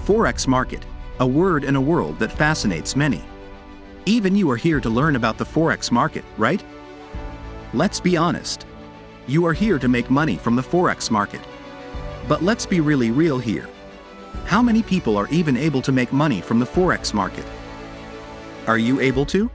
Forex market, a word and a world that fascinates many. Even you are here to learn about the Forex market, right? Let's be honest. You are here to make money from the Forex market. But let's be really real here. How many people are even able to make money from the Forex market? Are you able to?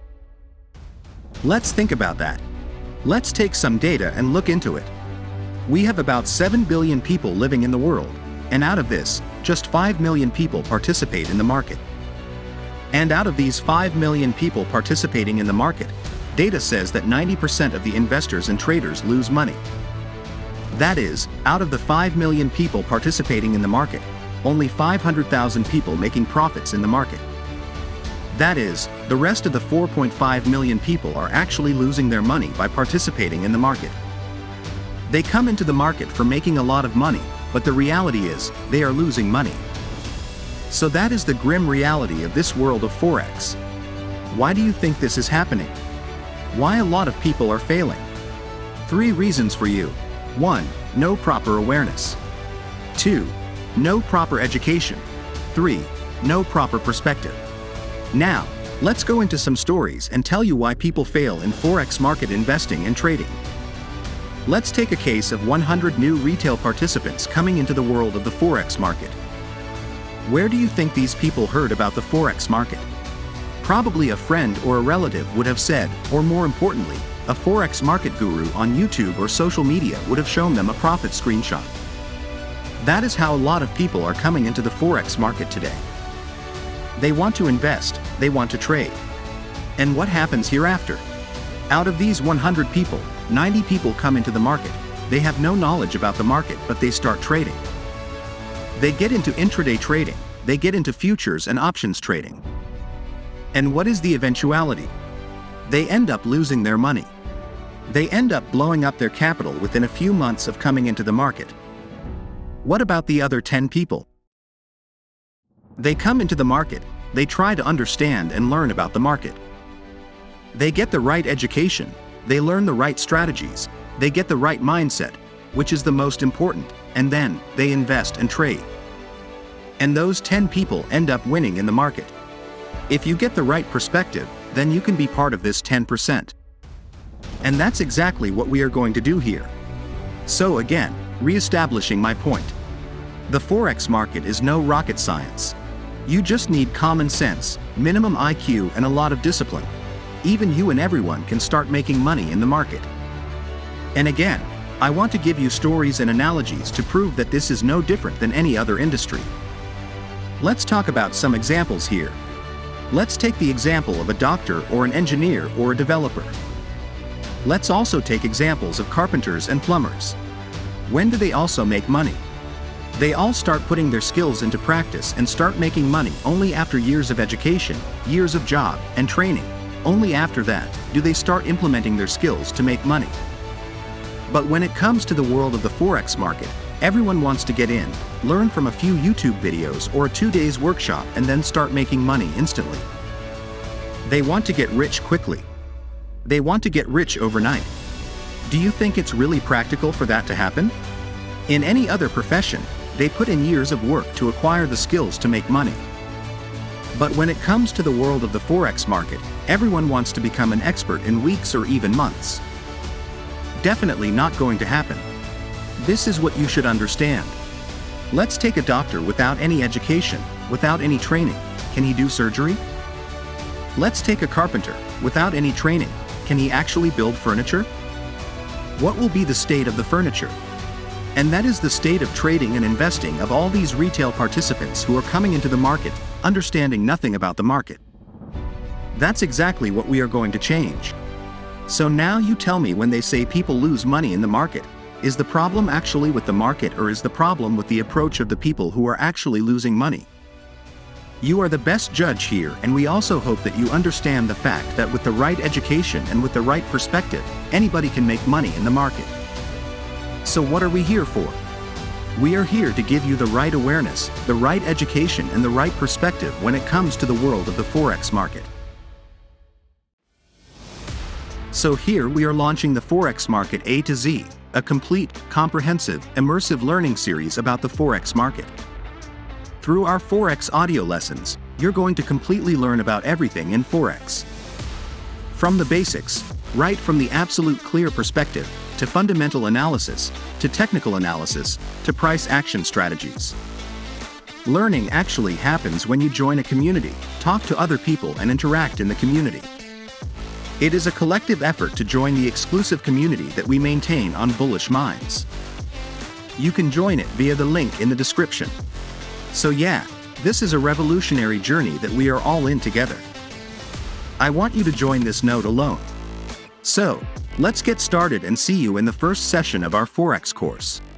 Let's think about that. Let's take some data and look into it. We have about 7 billion people living in the world, and out of this, just 5 million people participate in the market. And out of these 5 million people participating in the market, data says that 90% of the investors and traders lose money. That is, out of the 5 million people participating in the market, only 500,000 people making profits in the market. That is, the rest of the 4.5 million people are actually losing their money by participating in the market. They come into the market for making a lot of money, but the reality is, they are losing money. So that is the grim reality of this world of Forex. Why do you think this is happening? Why a lot of people are failing? 3 reasons for you. 1. No proper awareness. 2. No proper education. 3. No proper perspective. Now, let's go into some stories and tell you why people fail in Forex market investing and trading. Let's take a case of 100 new retail participants coming into the world of the Forex market. Where do you think these people heard about the Forex market? Probably a friend or a relative would have said, or more importantly, a Forex market guru on YouTube or social media would have shown them a profit screenshot. That is how a lot of people are coming into the Forex market today. They want to invest, they want to trade. And what happens hereafter? Out of these 100 people, 90 people come into the market. They have no knowledge about the market, but they start trading. They get into intraday trading, they get into futures and options trading. And what is the eventuality? They end up losing their money. They end up blowing up their capital within a few months of coming into the market. What about the other 10 people? They come into the market, they try to understand and learn about the market. They get the right education, they learn the right strategies, they get the right mindset, which is the most important, and then they invest and trade. And those 10 people end up winning in the market. If you get the right perspective, then you can be part of this 10%. And that's exactly what we are going to do here. So again, re-establishing my point. The Forex market is no rocket science. You just need common sense, minimum IQ, and a lot of discipline. Even you and everyone can start making money in the market. And again, I want to give you stories and analogies to prove that this is no different than any other industry. Let's talk about some examples here. Let's take the example of a doctor or an engineer or a developer. Let's also take examples of carpenters and plumbers. When do they also make money? They all start putting their skills into practice and start making money only after years of education, years of job, and training. Only after that do they start implementing their skills to make money. But when it comes to the world of the Forex market, everyone wants to get in, learn from a few YouTube videos or a 2-day workshop and then start making money instantly. They want to get rich quickly. They want to get rich overnight. Do you think it's really practical for that to happen? In any other profession, they put in years of work to acquire the skills to make money. But when it comes to the world of the Forex market, everyone wants to become an expert in weeks or even months. Definitely not going to happen. This is what you should understand. Let's take a doctor without any education, without any training. Can he do surgery? Let's take a carpenter without any training. Can he actually build furniture? What will be the state of the furniture? And that is the state of trading and investing of all these retail participants who are coming into the market, understanding nothing about the market. That's exactly what we are going to change. So now you tell me, when they say people lose money in the market, is the problem actually with the market, or is the problem with the approach of the people who are actually losing money? You are the best judge here, and we also hope that you understand the fact that with the right education and with the right perspective, anybody can make money in the market. So what are we here for? We are here to give you the right awareness, the right education, and the right perspective when it comes to the world of the Forex market. So here we are launching the Forex market A to Z, a complete, comprehensive, immersive learning series about the Forex market. Through our Forex audio lessons, you're going to completely learn about everything in Forex. From the basics, right from the absolute clear perspective, to fundamental analysis, to technical analysis, to price action strategies. Learning actually happens when you join a community, talk to other people and interact in the community. It is a collective effort to join the exclusive community that we maintain on Bullish Minds. You can join it via the link in the description. So yeah, this is a revolutionary journey that we are all in together. I want you to join this note alone. So, let's get started and see you in the first session of our Forex course.